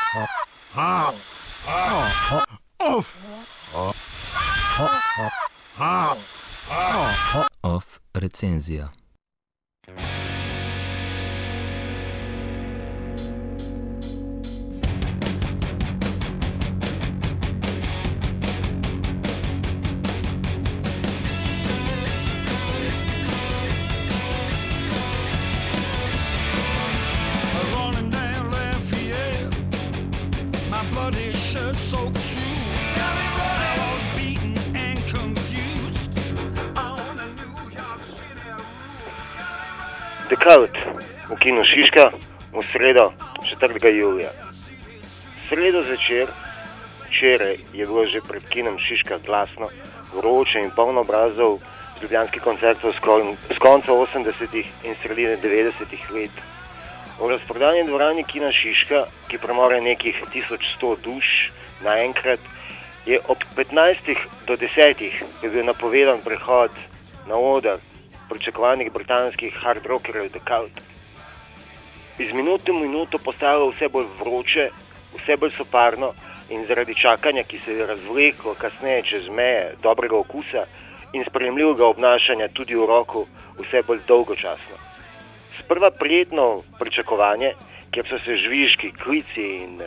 Off recenzija. The Cult v kinu Šiška v sredo 4. julija. Sredo zvečer, včeraj je bilo že pred kinom Šiška glasno, vroče in polno obrazov z ljubljanskih koncertov z konca 80. in sredine 90. let. V razprodani dvorani kina Šiška, ki premore nekih 1100 duš naenkrat, je ob 15 do 10 bil napovedan prehod na oder pričakovanih britanskih hard rockerjev The Cult. Iz minute v minuto postajalo vse bolj vroče, vse bolj soparno in zaradi čakanja, ki se je razvleklo kasneje čez meje dobrega okusa in sprejemljivega obnašanja tudi v roku, vse bolj dolgočasno. Sprva prijetno pričakovanje, kjer so se žvižki, klici in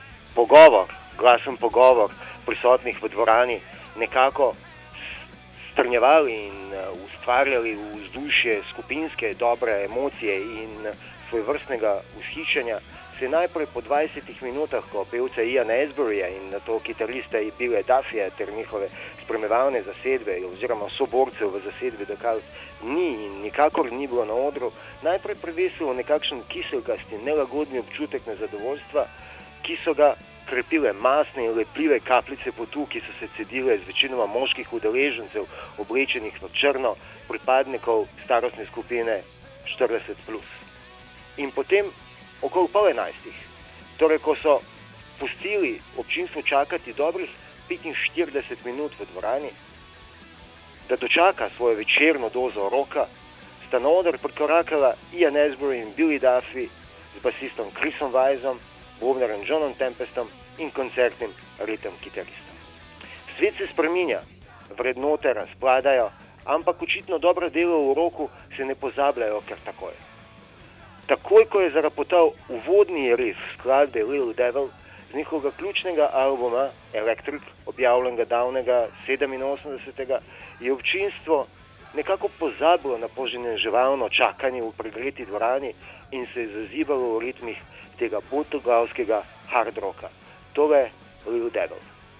glasen pogovor prisotnih v dvorani nekako strnjevali in ustvarjali vzdušje skupinske dobre emocije in svojvrstnega vzhičenja, se najprej po 20 minutah, ko pevca Iana Astburyja in nato kitarista Billa Duffyja ter njihove spremljevalne zasedbe oziroma soborcev v zasedbi The Cult nikakor ni bilo na odru, najprej prevesilo nekakšen kiselkasti, nelagodni občutek nezadovoljstva, ki so ga krepile masne in lepljive kapljice potu, ki so se cedile z večinoma moških udeležencev, oblečenih v črno, pripadnikov starostne skupine 40+. In potem, okoli 10:30, torej ko so pustili občinstvo čakati dobrih 45 minut v dvorani, da dočaka svojo večerno dozo roka, sta na oder prikorakala Ian Astbury in Billy Duffy z basistom Chrisom Weissom, bobnarjem Johnom Tempestom in koncertnim ritem kitaristom. Svet se spreminja, vrednote razpladajo, ampak očitno dobro delo v roku se ne pozabljajo kar takoj. Takoj, ko je zarapotal uvodni riff skladbe Little Devil z njihovega ključnega albuma Electric, objavljenega davnega 87. je občinstvo nekako pozabilo na poženeževalno čakanje v pregreti dvorani in se je zazibalo v ritmih tega portugalskega hard rocka. Tole Little Devil.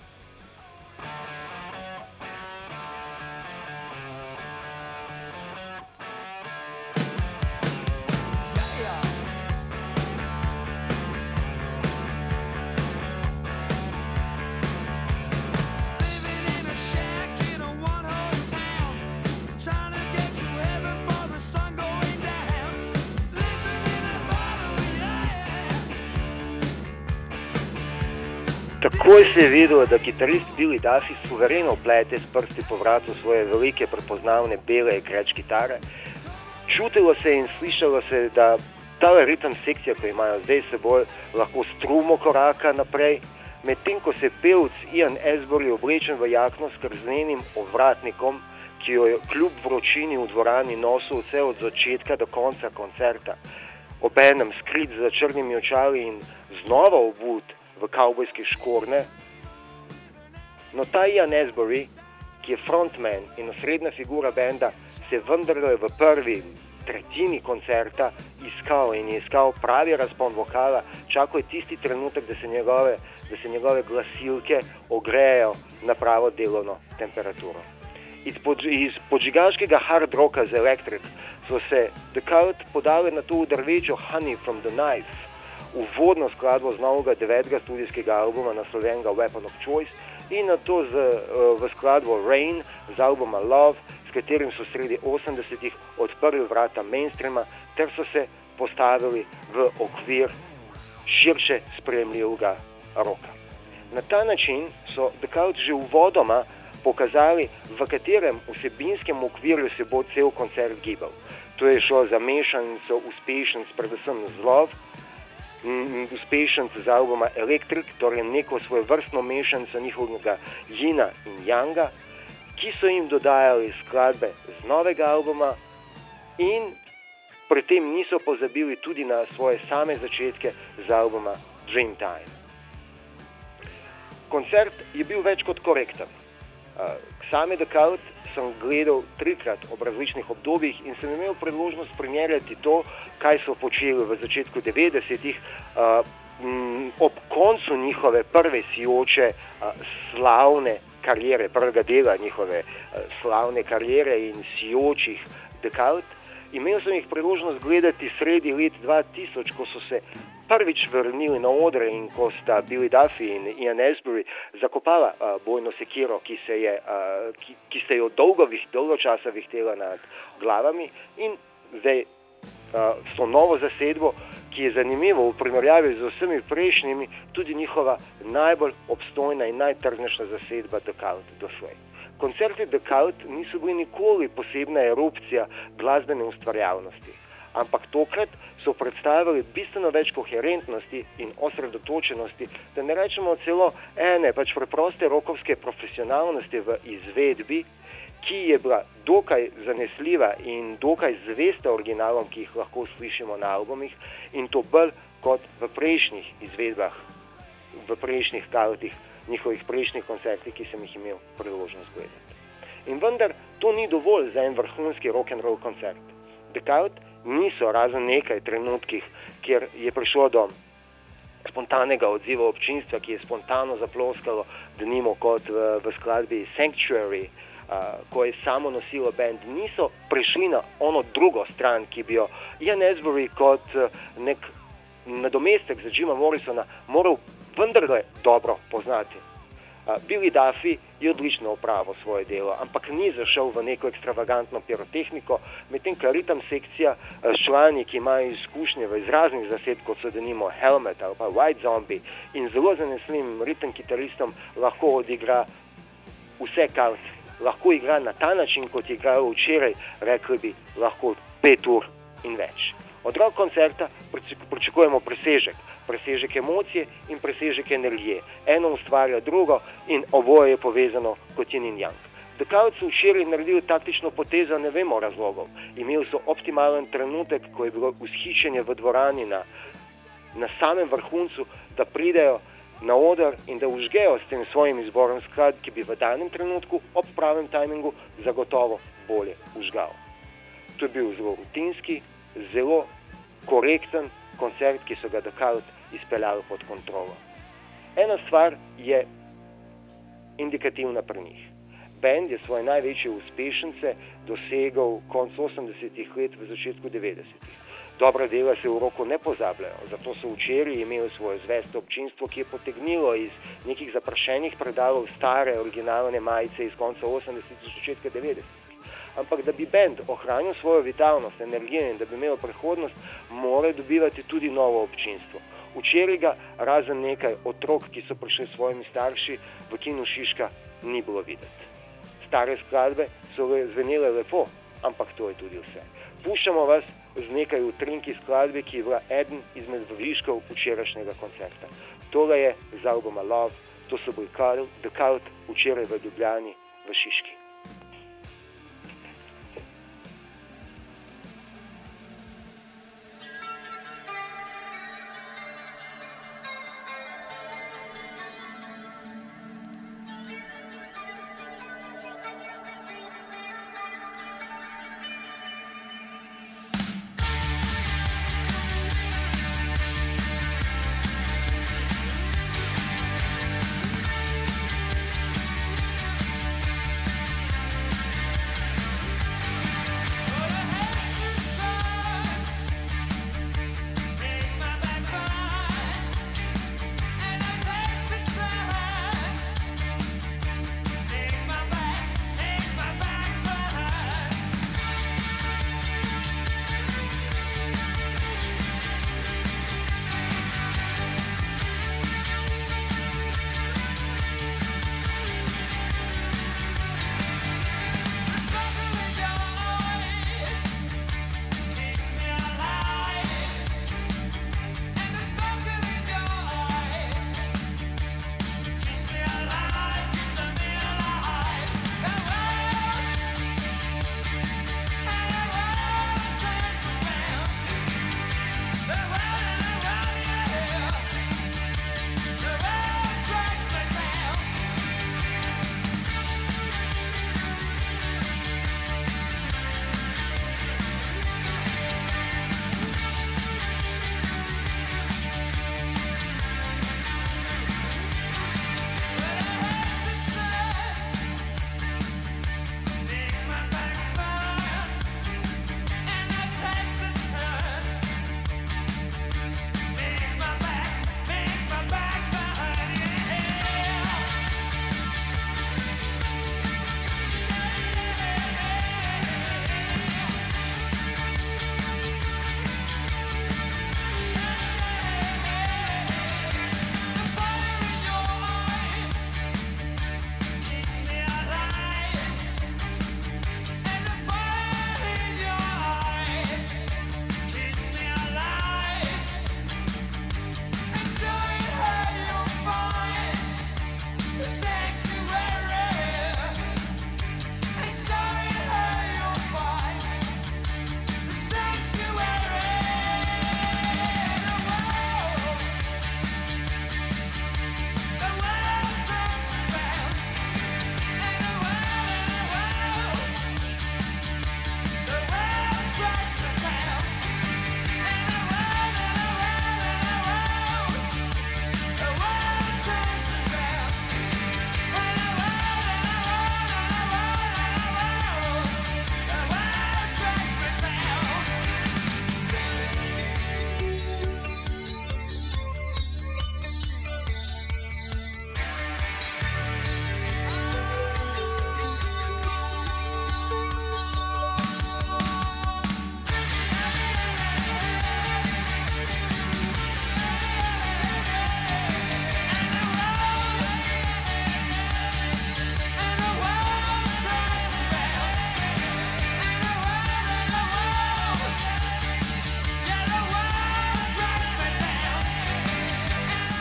Takoj se je videlo, da kitarist Billy Duffy suvereno plete s prsti po vratu svoje velike prepoznavne bele kreč kitare. Čutilo se in slišalo se, da ta ritem sekcija, ko imajo zdaj seboj, lahko strumo koraka naprej, medtem ko se pevc Ian Astbury oblečen v jakno s krznenim ovratnikom, ki jo je kljub vročini v dvorani nosil vse od začetka do konca koncerta, obenem skrit za črnimi očali in znova obut v kavbojske škorne. No, ta Ian Astbury, ki je frontman in osrednja figura benda, se vendarle v prvi tretjini koncerta iskal pravi razpon vokala, čakal je tisti trenutek, da se njegove glasilke ogrejejo na pravo delovno temperaturo. Iz podžigaškega hard rocka z Electric so se The Cult podali na to drvečo Honey from the Knife, uvodno skladbo z novega 9. studijskega albuma naslovljenega Weapon of Choice in na to v skladbo Rain z albuma Love, s katerim so sredi 80-ih odprli vrata mainstreama ter so se postavili v okvir širše sprejemljivega roka. Na ta način so The Cult že uvodoma pokazali, v katerem vsebinskem okvirju se bo cel koncert gibal. To je šlo za mešanico uspešnic predvsem z Love, uspešnic z albuma Electric, torej neko svoje vrstno mešanico njihovega Yina in Yanga, ki so jim dodajali skladbe z novega albuma in pri tem niso pozabili tudi na svoje same začetke z albuma Dreamtime. Koncert je bil več kot korekten. Same The Cult sem gledal 3-krat ob različnih obdobjih in sem imel priložnost primerjati to, kaj so počeli v začetku 90-ih, ob koncu njihove prve sijoče slavne karijere, prvega dela njihove slavne karijere in sijočih The Cult. Imel sem jih priložnost gledati sredi let 2000, ko so se prvič vrnili na odre in ko sta Billy Duffy in Ian Astbury zakopala bojno sekiro, ki se jo dolgo časa vihtela nad glavami, in zdaj so novo zasedbo, ki je zanimivo v primerjavi z vsemi prejšnjimi, tudi njihova najbolj obstojna in najtrdnejša zasedba The Cult doslej. Koncerti The Cult niso bili nikoli posebna erupcija glasbene ustvarjalnosti, ampak tokrat so predstavili bistveno več koherentnosti in osredotočenosti, da ne rečemo celo ene preproste rokovske profesionalnosti v izvedbi, ki je bila dokaj zanesljiva in dokaj zvesta originalom, ki jih lahko slišimo na albumih, in to bolj kot v prejšnjih izvedbah, v prejšnjih Cultih, njihovih prejšnjih koncertih, ki sem jih imel priložnost gledati. In vendar to ni dovolj za en vrhunski rock'n'roll koncert. The Cult niso, razen nekaj trenutkih, kjer je prišlo do spontanega odziva občinstva, ki je spontano zaploskalo, denimo kot v skladbi Sanctuary, ko je samo nosilo band, niso prišli na ono drugo stran, ki bi jo Ian Astbury kot nek nadomestek za Jima Morrisona moral vendarle dobro poznati. Billy Duffy je odlično opravil svoje delo, ampak ni zašel v neko ekstravagantno pirotehniko, medtem ko ritem sekcija s člani, ki imajo izkušnje v izraznih zasedb, kot so denimo Helmet ali pa White Zombie, in zelo zanesljivim ritem kitaristom lahko odigra vse Cult. Lahko igra na ta način, kot je igral včeraj, rekli bi lahko 5 ur in več. Od rock koncerta pričakujemo presežek emocije in presežek energije. Eno ustvarja drugo in oboje je povezano kot yin in yang. The Cult so včeraj naredili taktično potezo, ne vemo razlogov. Imeli so optimalen trenutek, ko je bilo vzhičenje v dvorani na samem vrhuncu, da pridejo na oder in da užgejo s tem svojim izborom skladb, ki bi v danem trenutku ob pravem tajmingu zagotovo bolje užgal. To je bil zelo rutinski, zelo korekten koncert, ki so ga The Cult izpeljali pod kontrolo. Ena stvar je indikativna pri njih. Band je svoje največje uspešnice dosegal konec 80-ih let, v začetku 90-ih. Dobra dela se v roku ne pozabljajo, zato so včeraj imeli svoje zvesto občinstvo, ki je potegnilo iz nekih zaprašenih predalov stare originalne majice iz konca 80-ih do začetka 90-ih. Ampak da bi band ohranil svojo vitalnost, energijo in da bi imel prihodnost, mora dobivati tudi novo občinstvo. Včeraj ga, razen nekaj otrok, ki so prišli s svojimi starši, v kinu Šiška ni bilo videti. Stare skladbe so zvenele lepo, ampak to je tudi vse. Puščamo vas z nekaj utrinki skladbe, ki je bila eden izmed viškov včerajšnjega koncerta. Tole je z albuma Love, to so bili The Cult včeraj v Ljubljani v Šiški.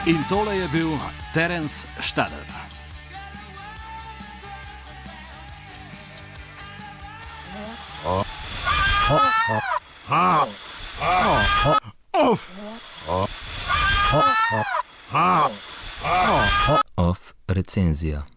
In tole je bil Terence Štader. Of recenzija.